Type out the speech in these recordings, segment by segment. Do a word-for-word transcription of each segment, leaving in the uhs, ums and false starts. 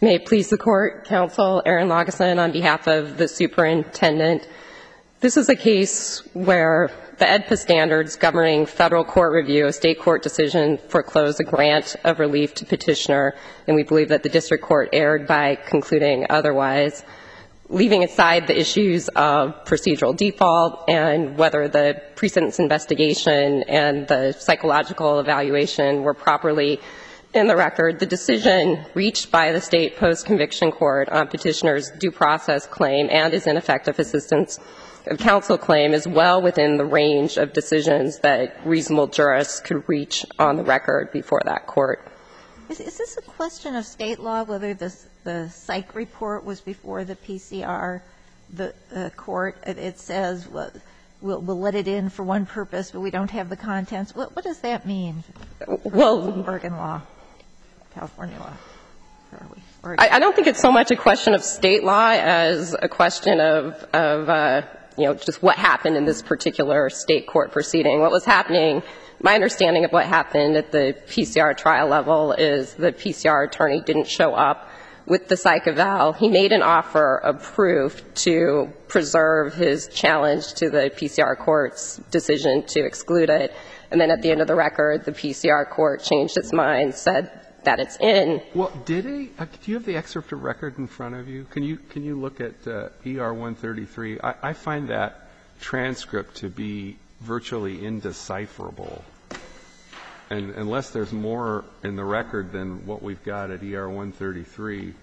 May it please the Court, Counsel Erin Lageson on behalf of the Superintendent. This is a case where the E D P A standards governing federal court review of state court decision foreclosed a grant of relief to petitioner, and we believe that the district court erred by concluding otherwise. Leaving aside the issues of procedural default and whether the pre-sentence investigation and the psychological evaluation were properly in the record, the decision reached by the state post-conviction court on petitioner's due process claim and his ineffective assistance of counsel claim is well within the range of decisions that reasonable jurists could reach on the record before that court. Is, is this a question of state law, whether this, the psych report was before the P C R, the uh, court? It, it says well, we'll, we'll let it in for one purpose, but we don't have the contents. What, what does that mean? Well, Oregon law, California law. I, I don't think it's so much a question of state law as a question of, of uh, you know, just what happened in this particular state court proceeding. What was happening, my understanding of what happened at the P C R trial level is the P C R attorney didn't show up with the psych eval. He made an offer of proof to preserve his challenge to the P C R court's decision to exclude it. And then at the end of the record, the P C R court changed its mind, said that it's in. Well, did he? Uh, do you have the excerpt of record in front of you? Can you can you look at uh, E R one thirty-three? I, I find that transcript to be virtually indecipherable, and unless there's more in the record than what we've got at E R one thirty-three.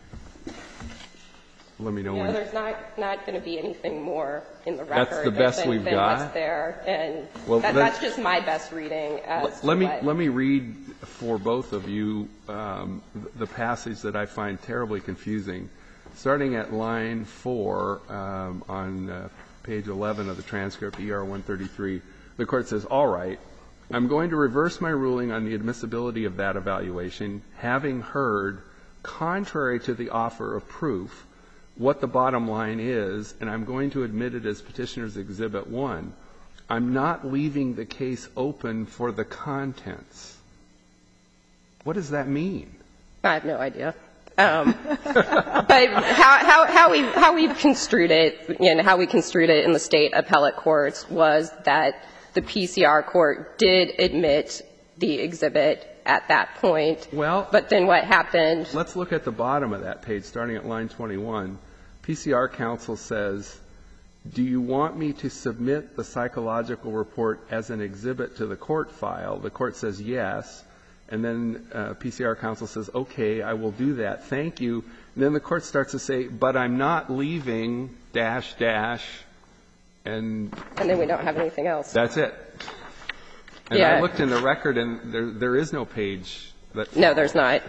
Let me know yeah, when. There's not not going to be anything more in the record. That's the best than, we've than got. What's there, and well, that, that's just my best reading. As let to me what let me read for both of you um, the passage that I find terribly confusing, starting at line four um, on uh, page eleven of the transcript, E R one thirty-three. The court says, "All right, I'm going to reverse my ruling on the admissibility of that evaluation, having heard, contrary to the offer of proof, what the bottom line is, and I'm going to admit it as Petitioner's Exhibit one. I'm not leaving the case open for the contents." What does that mean? I have no idea. Um, but how, how, how, we, how we've construed it, and how we construed it in the state appellate courts was that the P C R court did admit the exhibit at that point. Well, but then what happened? Let's look at the bottom of that page, starting at line twenty-one. P C R counsel says, "Do you want me to submit the psychological report as an exhibit to the court file?" The court says yes. And then uh, P C R counsel says, "Okay, I will do that. Thank you." And then the court starts to say, "But I'm not leaving dash dash." And, and then we don't have anything else. That's it. And yeah. I looked in the record, and there there is no page that. No, there's not.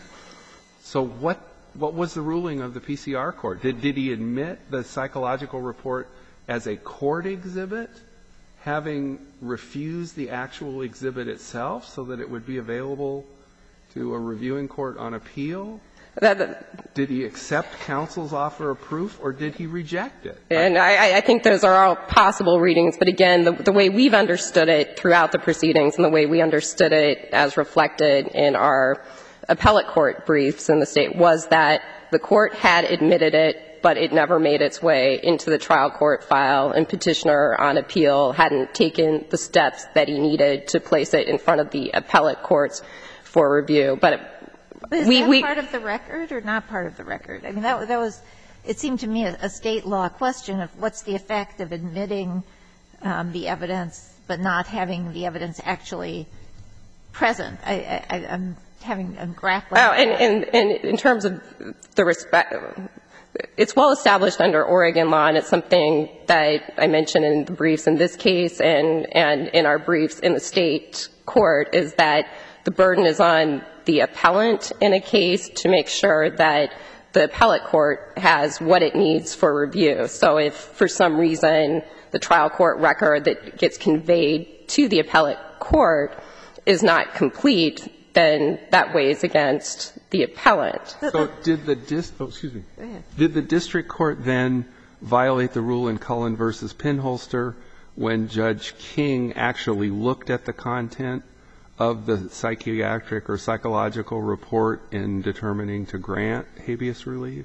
So what what was the ruling of the P C R court? Did did he admit the psychological report as a court exhibit, having refused the actual exhibit itself so that it would be available to a reviewing court on appeal? That, that, did he accept counsel's offer of proof, or did he reject it? And I, I think those are all possible readings. But again, the, the way we've understood it throughout the proceedings and the way we understood it as reflected in our appellate court briefs in the state was that the court had admitted it, but it never made its way into the trial court file, and petitioner on appeal hadn't taken the steps that he needed to place it in front of the appellate courts for review. But, but is we, that we, part of the record or not part of the record? I mean, that, that was, it seemed to me, a, a state law question of what's the effect of admitting um, the evidence but not having the evidence actually present. I, I, I'm having, I'm grappling. Oh, and, and, and in terms of the respect, it's well established under Oregon law, and it's something that I mentioned in the briefs in this case and, and in our briefs in the state court, is that the burden is on the appellant in a case to make sure that the appellate court has what it needs for review. So if for some reason the trial court record that gets conveyed to the appellate court is not complete, then that weighs against the appellant. So did the dis- oh, excuse me. Did the district court then violate the rule in Cullen versus Pinholster when Judge King actually looked at the content of the psychiatric or psychological report in determining to grant habeas relief?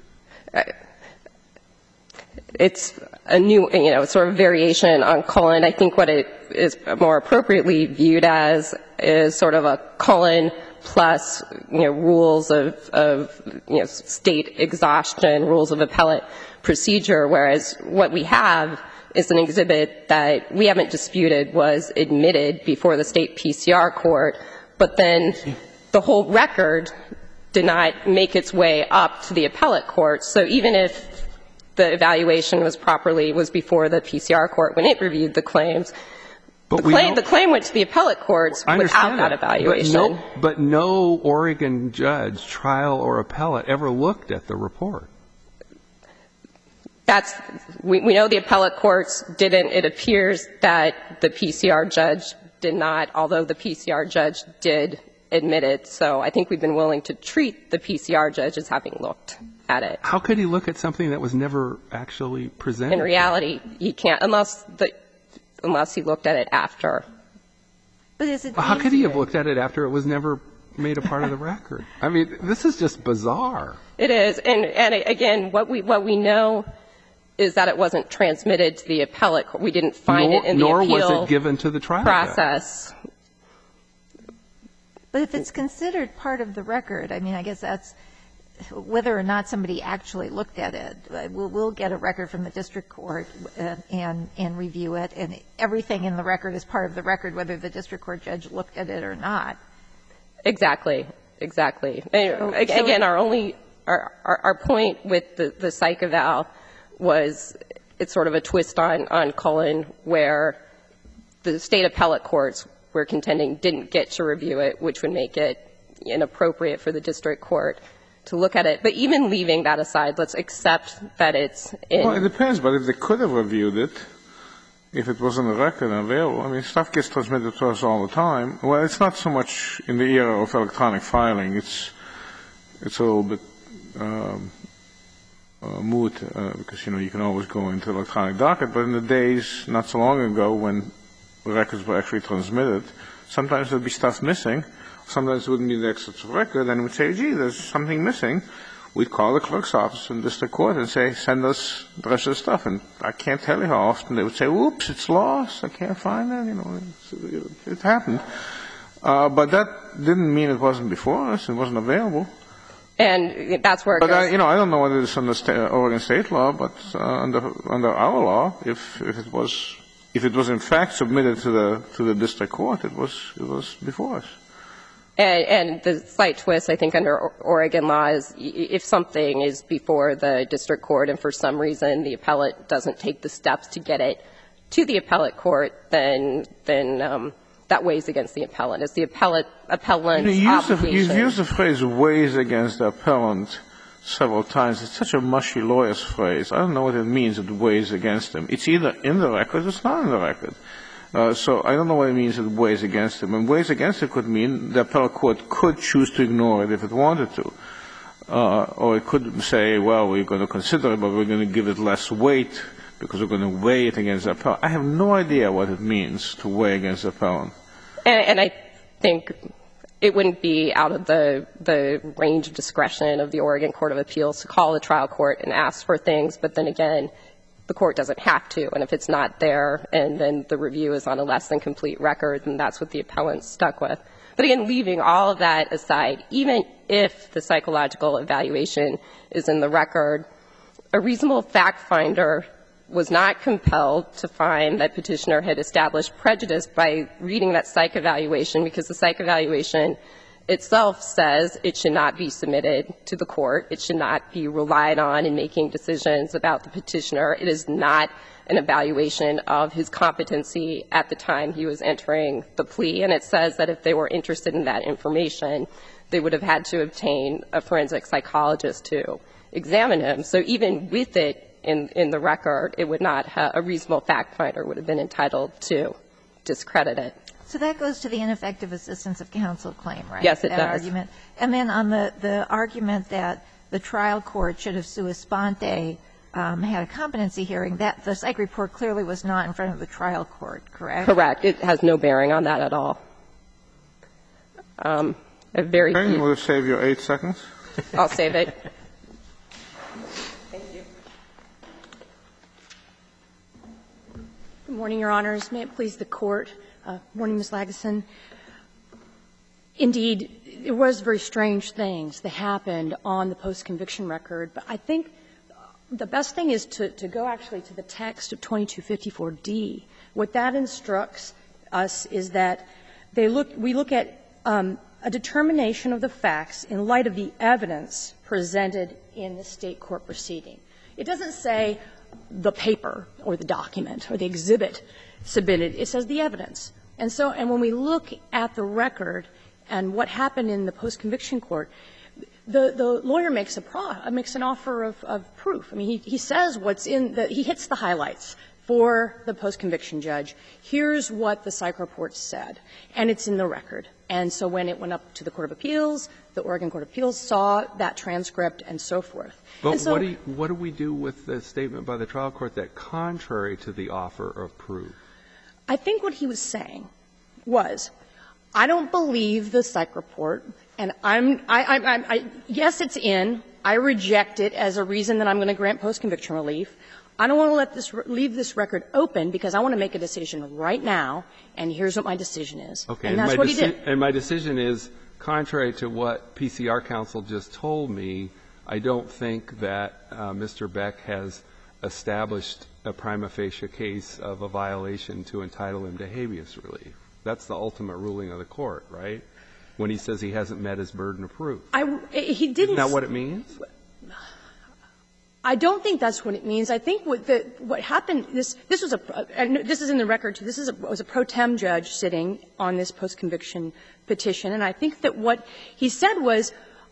It's a new, you know, sort of variation on Cullen. I think what it is more appropriately viewed as is sort of a Cullen plus, you know, rules of, of, you know, state exhaustion, rules of appellate procedure, whereas what we have is an exhibit that we haven't disputed was admitted before the state P C R court, but then the whole record did not make its way up to the appellate court. So even if the evaluation was properly, was before the P C R court when it reviewed the claims, But the, claim, the claim went to the appellate courts without that evaluation. But no, but no Oregon judge, trial or appellate, ever looked at the report. That's, we, we know the appellate courts didn't. It appears that the P C R judge did not, although the P C R judge did admit it. So I think we've been willing to treat the P C R judge as having looked at it. How could he look at something that was never actually presented? In reality, he can't, unless the, unless he looked at it after. But is it How easier? could he have looked at it after it was never made a part of the record? I mean, this is just bizarre. It is. And, and again, what we, what we know is that it wasn't transmitted to the appellate court. We didn't find nor, it in the nor appeal was it given to the trial process. Judge. But if it's considered part of the record, I mean, I guess that's whether or not somebody actually looked at it. We'll, we'll get a record from the district court uh, and, and review it, and everything in the record is part of the record, whether the district court judge looked at it or not. Exactly. Exactly. So, again, so our only, our, our, our point with the, the psych eval was it's sort of a twist on, on Cullen where the state appellate courts were contending didn't get to review it, which would make it inappropriate for the district court to look at it. But even leaving that aside, let's accept that it's in. Well, it depends, but if they could have reviewed it, if it was on the record and available, I mean, stuff gets transmitted to us all the time. Well, it's not so much in the era of electronic filing. It's, it's a little bit, um, Uh, moot, uh, because, you know, you can always go into electronic docket, but in the days not so long ago when records were actually transmitted, sometimes there would be stuff missing, sometimes it wouldn't be the excerpts of record, and we'd say, gee, there's something missing. We'd call the clerk's office in district court and say, send us the rest of the stuff, and I can't tell you how often they would say, whoops, it's lost, I can't find it, you know, it, it happened. Uh, but that didn't mean it wasn't before us, it wasn't available. And that's where it but goes. I, you know, I don't know whether it's under sta- Oregon state law, but uh, under under our law, if if it was if it was in fact submitted to the to the district court, it was it was before us. And, and the slight twist, I think, under Oregon law is if something is before the district court and for some reason the appellate doesn't take the steps to get it to the appellate court, then then um, that weighs against the appellant. It's the appellate, appellant's you know, obligation. The, you've used the phrase weighs against the appellant several times. It's such a mushy lawyer's phrase. I don't know what it means, it weighs against him. It's either in the record or it's not in the record. Uh, so I don't know what it means it weighs against him. And weighs against it could mean the appellate court could choose to ignore it if it wanted to. Uh, or it could say, well, we're going to consider it, but we're going to give it less weight because we're going to weigh it against the appellant. I have no idea what it means to weigh against the appellant. And, and I think it wouldn't be out of the, the range of discretion of the Oregon Court of Appeals to call the trial court and ask for things, but then again, the court doesn't have to. And if it's not there and then the review is on a less than complete record, then that's what the appellant's stuck with. But again, leaving all of that aside, even if the psychological evaluation is in the record, a reasonable fact finder was not compelled to find that petitioner had established prejudice by reading that psych evaluation because the psych evaluation itself says it should not be submitted to the court. It should not be relied on in making decisions about the petitioner. It is not an evaluation of his competency at the time he was entering the plea. And it says that if they were interested in that information, they would have had to obtain a forensic psychologist to examine him. So even with it in, in the record, it would not have, a reasonable fact finder would have been entitled to discredit it. So that goes to the ineffective assistance of counsel claim, right? Yes, it that does. Argument. And then on the, the argument that the trial court should have sua sponte um, had a competency hearing, that the psych report clearly was not in front of the trial court, correct? Correct. It has no bearing on that at all. Um, a very Okay, few. we'll save your eight seconds. I'll save it. Thank you. Good morning, Your Honors. May it please the Court. Uh, morning, Miz Lageson. Indeed, it was very strange things that happened on the post-conviction record, but I think the best thing is to, to go actually to the text of twenty-two fifty-four D. What that instructs us is that they look, we look at um, a determination of the facts in light of the evidence presented in the state court proceeding. It doesn't say the paper or the document or the exhibit submitted. It says the evidence. And so, and when we look at the record and what happened in the post-conviction court, the, the lawyer makes a pro, makes an offer of, of proof. I mean, he, he says what's in the, he hits the highlights for the post-conviction judge. Here's what the psych report said, and it's in the record. And so when it went up to the Court of Appeals, the Oregon Court of Appeals saw that transcript and so forth. But and so, what, do you, what do we do with the statement by the trial court that contrary to the offer of proof? I think what he was saying was, I don't believe the psych report, and I'm, I, I, I, I, yes, it's in. I reject it as a reason that I'm going to grant post-conviction relief. I don't want to let this, leave this record open because I want to make a decision right now, and here's what my decision is. Okay. And that's my what he deci- did. And my decision is, contrary to what P C R counsel just told me, I don't think that uh, Mister Beck has established a prima facie case of a violation to entitle him to habeas relief. That's the ultimate ruling of the court, right? When he says he hasn't met his burden of proof. I, he didn't. Isn't that what it means? I don't think that's what it means. I think what the, what happened, this, this was a, and this is in the record too, this is a, was a pro tem judge sitting on this post-conviction petition, and I think that what he said was,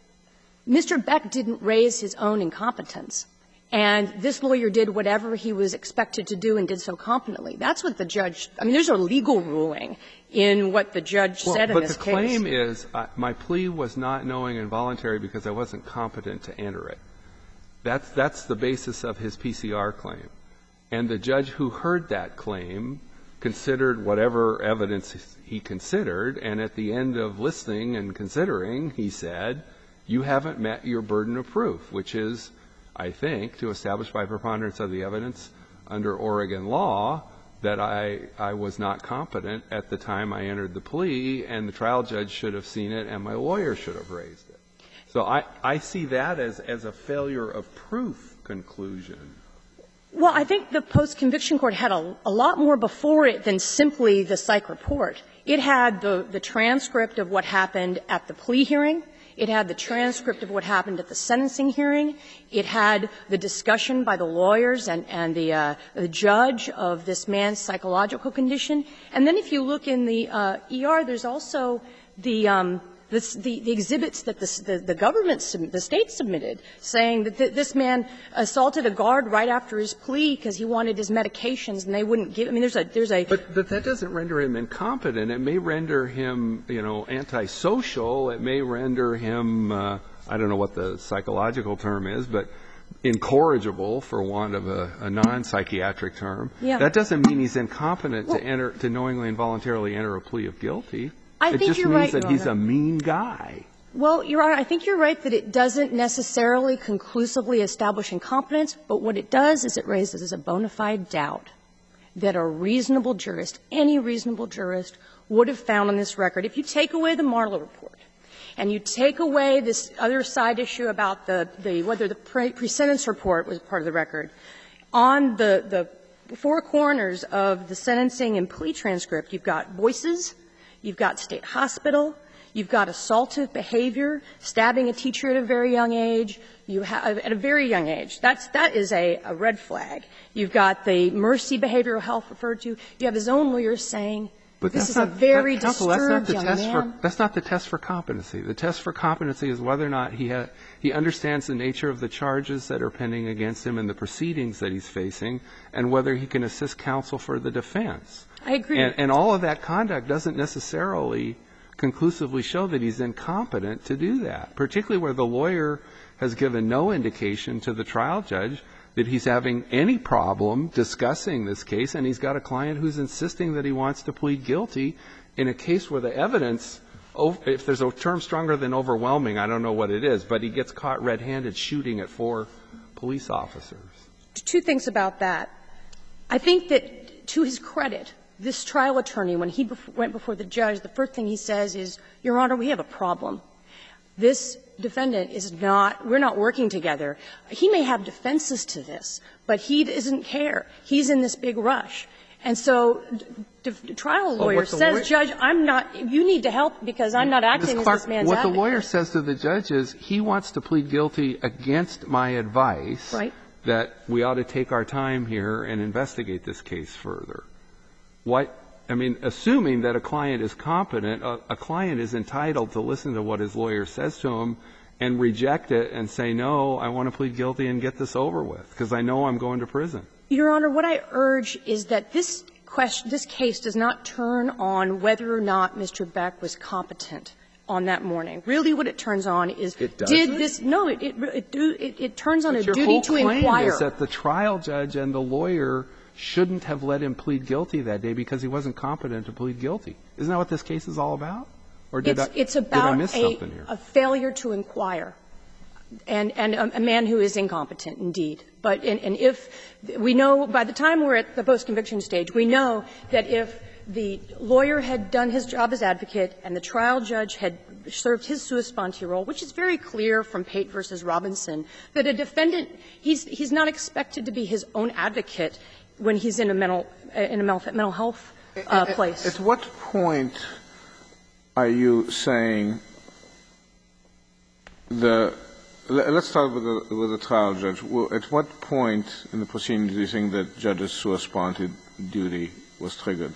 Mister Beck didn't raise his own incompetence, and this lawyer did whatever he was expected to do and did so competently. That's what the judge, I mean, there's a legal ruling in what the judge well, said in this case. But the claim is, uh, my plea was not knowing and voluntary because I wasn't competent to enter it. That's, that's the basis of his P C R claim. And the judge who heard that claim considered whatever evidence he considered, and at the end of listening and considering, he said, you haven't met your burden of proof, which is, I think, to establish by preponderance of the evidence under Oregon law that I, I was not competent at the time I entered the plea, and the trial judge should have seen it, and my lawyer should have raised it. So I, I see that as, as a failure of proof conclusion. Well, I think the post-conviction court had a, a lot more before it than simply the psych report. It had the, the transcript of what happened at the plea hearing. It had the transcript of what happened at the sentencing hearing. It had the discussion by the lawyers and, and the, uh, the judge of this man's psychological condition. And then if you look in the uh, E R, there's also the um, This, the, the exhibits that the, the, the government, the state submitted, saying that th- this man assaulted a guard right after his plea because he wanted his medications and they wouldn't give. I mean, there's a, there's a. But, but that doesn't render him incompetent. It may render him, you know, antisocial. It may render him, uh, I don't know what the psychological term is, but incorrigible, for want of a, a non-psychiatric term. Yeah. That doesn't mean he's incompetent well, to enter, to knowingly and voluntarily enter a plea of guilty. I it think just you're means right, that Your he's Honor. a mean guy. Well, Your Honor, I think you're right that it doesn't necessarily conclusively establish incompetence, but what it does is it raises a bona fide doubt that a reasonable jurist, any reasonable jurist, would have found on this record. If you take away the Marlowe report and you take away this other side issue about the, the whether the pre- pre-sentence report was part of the record, on the, the four corners of the sentencing and plea transcript, you've got voices, you've got state hospital, you've got assaultive behavior, stabbing a teacher at a very young age, you have at a very young age. That's that is a, a red flag. You've got the Mercy behavioral health referred to. You have his own lawyer saying But this that's is not, a very that, counsel, that's not disturbed the young test man. For, that's not the test for competency. The test for competency is whether or not he ha, he understands the nature of the charges that are pending against him and the proceedings that he's facing, and whether he can assist counsel for the defense. I agree. And, and all of that conduct doesn't necessarily conclusively show that he's incompetent to do that, particularly where the lawyer has given no indication to the trial judge that he's having any problem discussing this case, and he's got a client who's insisting that he wants to plead guilty in a case where the evidence if there's a term stronger than overwhelming, I don't know what it is, but he gets caught red-handed shooting at four police officers. Two things about that. I think that, to his credit, this trial attorney, when he bef- went before the judge, the first thing he says is, Your Honor, we have a problem. This defendant is not – we're not working together. He may have defenses to this, but he doesn't care. He's in this big rush. And so the trial lawyer well, says, lawyer, Judge, I'm not – you need to help because I'm not acting Clark, as this man's what advocate. the lawyer says to the judge is he wants to plead guilty against my advice right. that we ought to take our time here and investigate this case further. What – I mean, assuming that a client is competent, a, a client is entitled to listen to what his lawyer says to him and reject it and say, no, I want to plead guilty and get this over with because I know I'm going to prison. Your Honor, what I urge is that this question, this case does not turn on whether or not Mister Beck was competent on that morning. Really what it turns on is, it did this – no, it, it, it, do, it, it turns on but a your duty whole to claim inquire. is that the trial judge and the lawyer shouldn't have let him plead guilty that day because he wasn't competent to plead guilty. Isn't that what this case is all about? Or did, it's, I, it's did about I miss a, something here? a failure to inquire. And, and a, a man who is incompetent, indeed. But and, and if we know, by the time we're at the post-conviction stage, we know that if the lawyer had done his job as advocate and the trial judge had served his sua sponte role, which is very clear from Pate versus Robinson, that a defendant, he's, he's not expected to be his own advocate when he's in a mental, in a mental health uh, place. At what point are you saying the Let's start with the, with the trial judge. Well, at what point in the proceedings do you think that judge's sua sponte duty was triggered?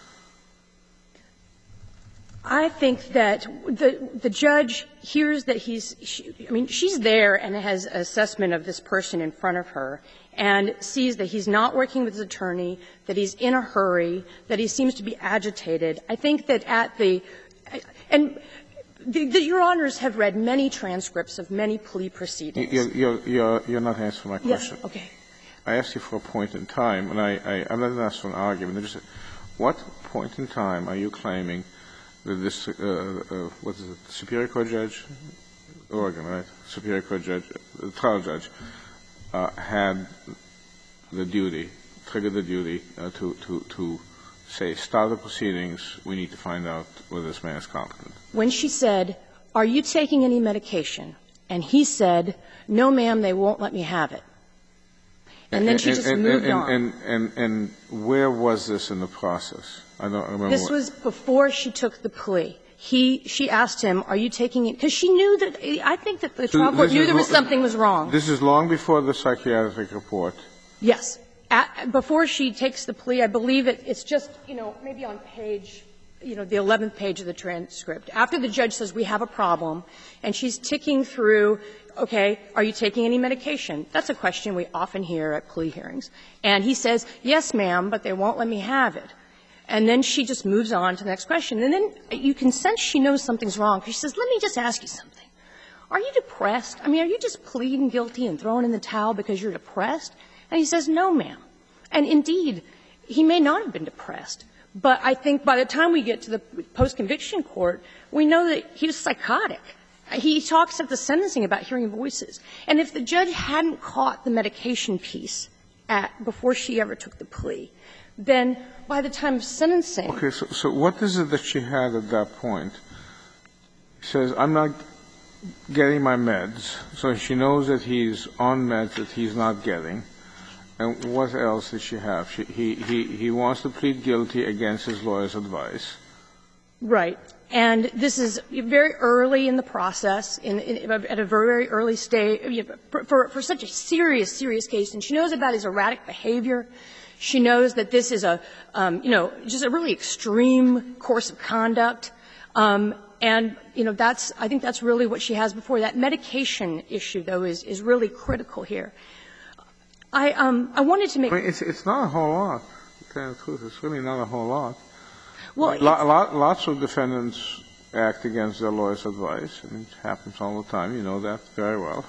I think that the the judge hears that he's she, I mean, she's there and has an assessment of this person in front of her and sees that he's not working with his attorney, that he's in a hurry, that he seems to be agitated. I think that at the – and The, the, Your Honors have read many transcripts of many plea proceedings. You're, you're, you're, you're not answering my question. Yes, okay. I asked you for a point in time, and I, I, I'm not asking for an argument. I just said, what point in time are you claiming that this, uh, uh, what is it, Superior Court judge? Oregon, right? Superior Court judge, the trial judge, uh, had the duty, triggered the duty uh, to, to, to say, start the proceedings, we need to find out whether this man is competent? When she said, are you taking any medication? And he said, no, ma'am, they won't let me have it. And then she just and, moved and, on. And, and, and where was this in the process? I don't remember. This what. was before she took the plea. He, she asked him, are you taking it? Because she knew that, I think that the So trial court knew there was lo- something was wrong. This is long before the psychiatric report. Yes. At, before she takes the plea, I believe it, it's just, you know, maybe on page, you know, the eleventh page of the transcript. After the judge says we have a problem, and she's ticking through, okay, are you taking any medication? That's a question we often hear at plea hearings. And he says, yes, ma'am, but they won't let me have it. And then she just moves on to the next question. And then you can sense she knows something's wrong, because she says, let me just ask you something. Are you depressed? I mean, are you just pleading guilty and throwing in the towel because you're depressed? And he says, no, ma'am. And indeed, he may not have been depressed. But I think by the time we get to the post-conviction court, we know that he was psychotic. He talks at the sentencing about hearing voices. And if the judge hadn't caught the medication piece at, before she ever took the plea, then by the time of sentencing. Okay, so, so what is it that she had at that point? She says, I'm not getting my meds. So she knows that he's on meds that he's not getting. And what else did she have? She, he, he, he wants to plead guilty against his lawyer's advice. Right. And this is very early in the process, in, in, at a very early stage, for, for such a serious, serious case. And she knows about his erratic behavior. She knows that this is a, um, you know, just a really extreme course of conduct. Um, and, you know, that's, I think that's really what she has before. That medication issue, though, is, is really critical here. I, um, I wanted to make. I mean, it's, it's not a whole lot. To tell you the truth, it's really not a whole lot. Well, lot, lot, lots of defendants act against their lawyer's advice, and it happens all the time. You know that very well.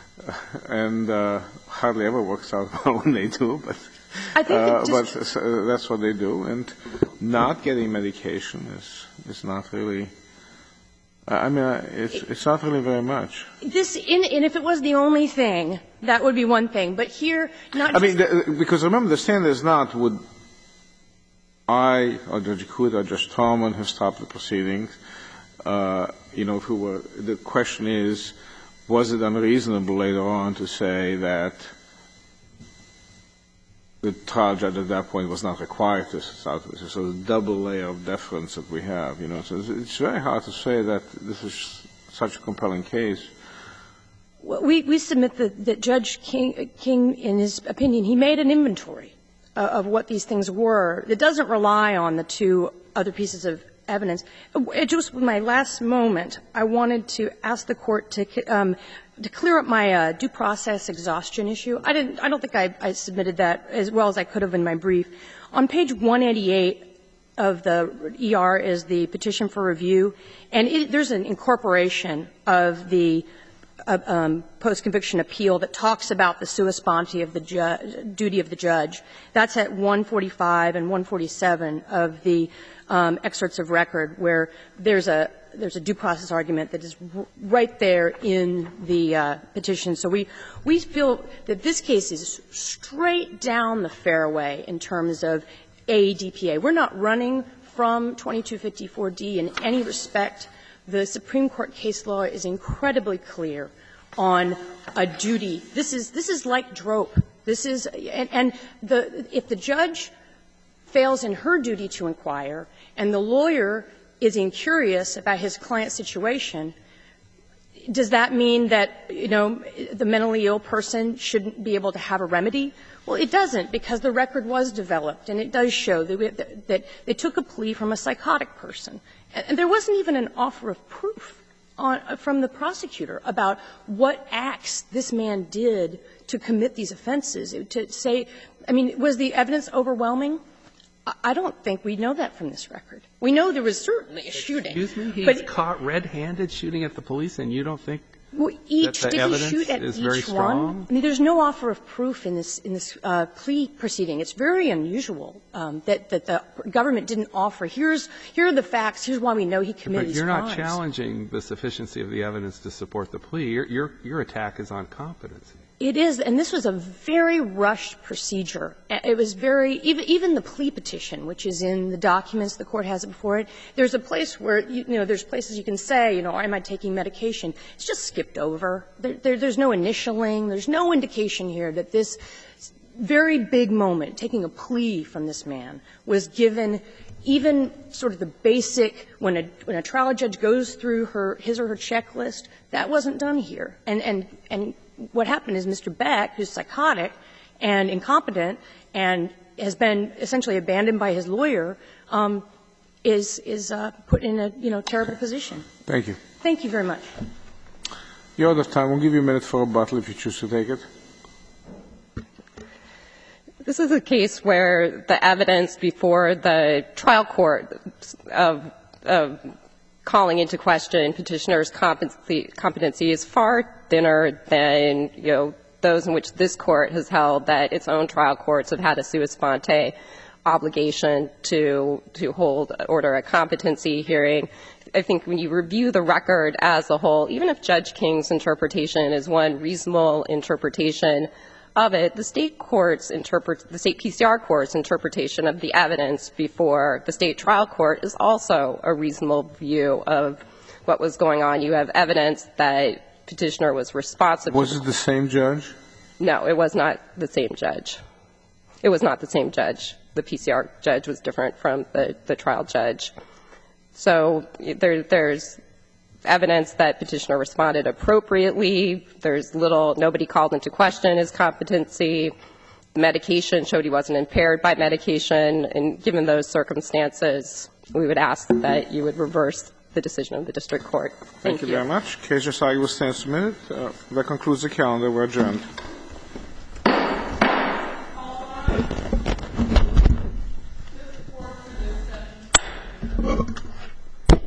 And uh, hardly ever works out well when they do, but I think uh, it just, but uh, that's what they do. And not getting medication is is not really I mean, it's, it's not really very much. This, in, and if it was the only thing, that would be one thing. But here, not I just mean, the, because remember, the standard is not would I or Judge Hood or Judge Tallman have stopped the proceedings. Uh, you know, if we were, the question is, was it unreasonable later on to say that the trial judge at that point was not required to start with? So the double layer of deference that we have, you know. So it's, it's very hard to say that this is such a compelling case. We, we submit that, that Judge King, King, in his opinion, he made an inventory uh, of what these things were. It doesn't rely on the two other pieces of evidence. It just with my last moment, I wanted to ask the Court to, um, to clear up my uh, due process exhaustion issue. I didn't. I don't think I, I submitted that as well as I could have in my brief. On page one eighty-eight of the E R is the petition for review, and it, there's an incorporation of the uh, um, post-conviction appeal that talks about the sua sponte of the ju- duty of the judge. That's at one forty-five and one forty-seven of the um, excerpts of record, where there's a there's a due process argument that is r- right there in the uh, petition. So we we feel that this case is straight down the fairway in terms of A D P A. We're not running from twenty-two fifty-four D in any respect. The Supreme Court case law is incredibly clear on a duty. This is this is like Drope. This is and, and the if the judge fails in her duty to inquire and the lawyer is incurious about his client's situation, does that mean that, you know, the mentally ill person shouldn't be able to have a remedy? Well, it doesn't, because the record was developed, and it does show that, we, that, that they took a plea from a psychotic person. And, and there wasn't even an offer of proof on, from the prosecutor about what acts this man did to commit these offenses. To say, I mean, was the evidence overwhelming? I don't think we know that from this record. We know there was certainly a shooting. Excuse me? He's but caught red-handed shooting at the police, and you don't think well, each, that the did evidence he shoot at is each very strong? one? I mean, there's no offer of proof in this in this uh, plea proceeding. It's very unusual um, that that the government didn't offer. Here's here are the facts. Here's why we know he committed but these you're crimes. not challenging the sufficiency of the evidence to support the plea. Your your your attack is on competency. It is, and this was a very rushed procedure. It was very even even the plea petition, which is in the documents the court has before it. There's a place where you, you know there's places you can say, you know, am I taking medication? It's just skipped over. There, there, there's no initialing. There's no indication here that this very big moment, taking a plea from this man, was given even sort of the basic when a when a trial judge goes through her his or her checklist. That wasn't done here, and and and. What happened is Mister Beck, who's psychotic and incompetent and has been essentially abandoned by his lawyer, um, is is uh, put in a, you know, terrible position. Thank you. Thank you very much. You're out of time. We'll give you a minute for rebuttal if you choose to take it. This is a case where the evidence before the trial court of, of calling into question petitioner's competency, competency is far thinner than, you know, those in which this court has held that its own trial courts have had a sua sponte obligation to to hold order a competency hearing. I think when you review the record as a whole, even if Judge King's interpretation is one reasonable interpretation of it, the state court's interpret the state P C R court's interpretation of the evidence before the state trial court is also a reasonable view of what was going on. You have evidence that petitioner was responsible. Was it the same judge? No, it was not the same judge. It was not the same judge. The P C R judge was different from the, the trial judge. So there, there's evidence that petitioner responded appropriately. There's little, nobody called into question his competency. The medication showed he wasn't impaired by medication. And given those circumstances, we would ask that you would reverse the decision of the district court. Thank, Thank you, you very much. Case just argued will stand submitted. Uh, that concludes the calendar. We're adjourned.